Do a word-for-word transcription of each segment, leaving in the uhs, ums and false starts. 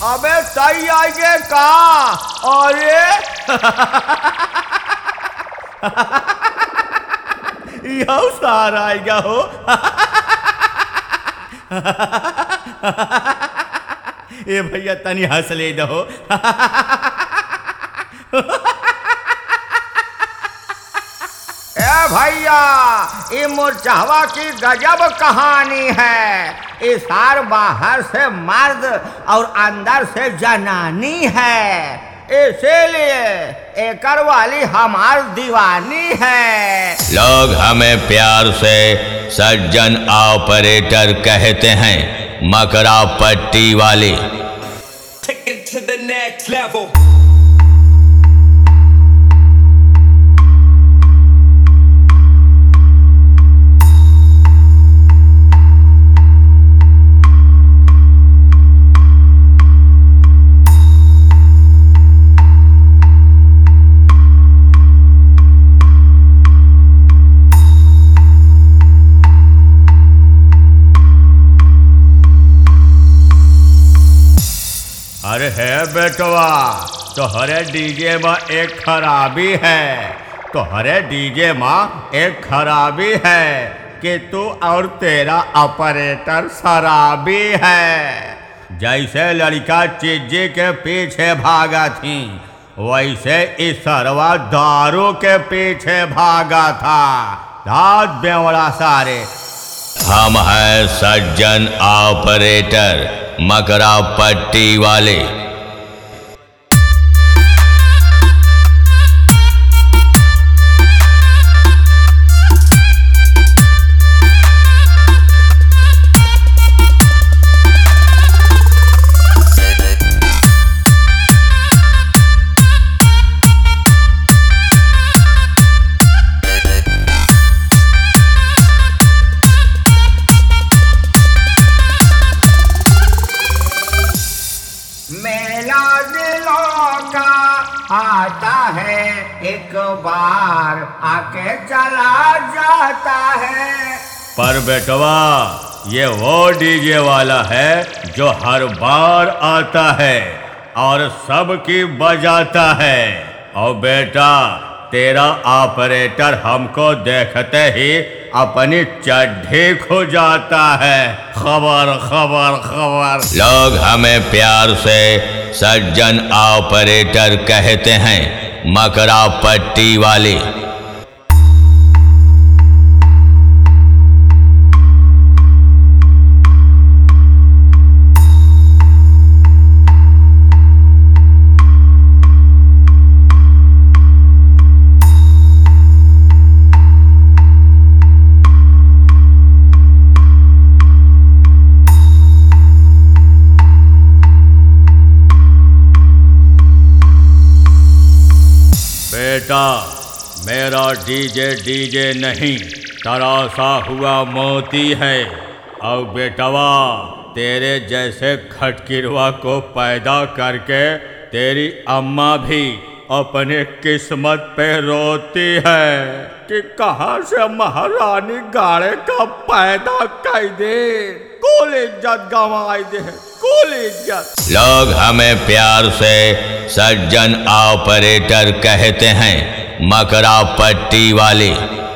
अबे सही आएगे का? अरे यह सारा आएगा हो। ए भैया तनी हंस ले दो। ए भैया ये मुरझावा की गजब कहानी है। इस सार बाहर से मर्द और अंदर से जनानी है, इसीलिए एकर वाली हमार दीवानी है। लोग हमें प्यार से सज्जन ऑपरेटर कहते हैं, मकरा पट्टी वाली। Take it to the next level. अरे है बेटवा, तोहरे डीजे में एक खराबी है। तोहरे डीजे में एक खराबी है कि तू और तेरा ऑपरेटर शराबी है। जैसे लड़का चीजे के पीछे भागा थी, वैसे इस सरवा दारू के पीछे भागा था। दाद बेवड़ा सारे। हम हैं सज्जन ऑपरेटर, मकरा पट्टी वाले। आता है एक बार आके चला जाता है। पर बेटवा ये वो डीजे वाला है जो हर बार आता है और सबकी बजाता है। और बेटा तेरा ऑपरेटर हमको देखते ही अपनी चड्ढी खो जाता है। खबर खबर खबर। लोग हमें प्यार से सज्जन ऑपरेटर कहते हैं, मकरा पट्टी वाली। बेटा मेरा डीजे डीजे नहीं, तराशा हुआ मोती है। और बेटवा तेरे जैसे खटकिरवा को पैदा करके तेरी अम्मा भी अपने किस्मत पे रोती है कि कहाँ से महारानी गाड़े का पैदा कर दे, कुल इज्जत गंवाई दे, कुल इज्जत। लोग हमें प्यार से सज्जन ऑपरेटर कहते हैं, मकरा पट्टी वाली।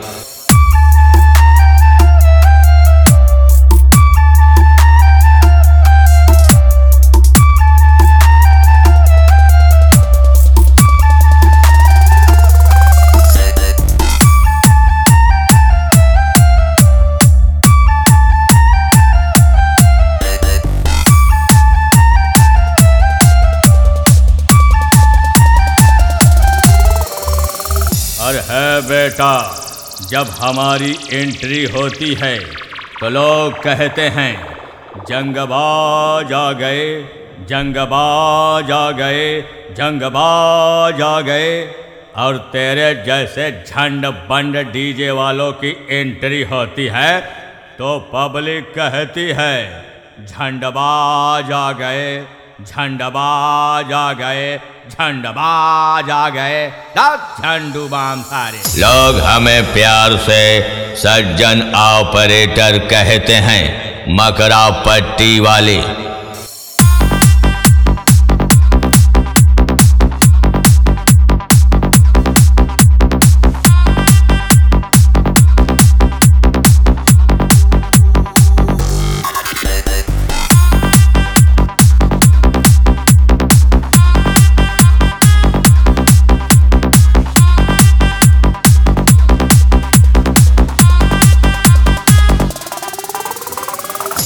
और है बेटा जब हमारी एंट्री होती है तो लोग कहते हैं जंगबाज आ गए, जंगबाज आ गए, जंगबाज आ गए। और तेरे जैसे झंड बंड डीजे वालों की एंट्री होती है तो पब्लिक कहती है झंडबाज आ गए, झंडबाज आ गए, झंडबाज आ गए, झंडू बाम सारे। लोग हमें प्यार से सज्जन ऑपरेटर कहते हैं, मकरा पट्टी वाली।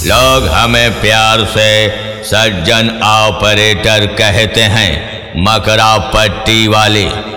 लोग हमें प्यार से सज्जन ऑपरेटर कहते हैं, मकरा पट्टी वाले।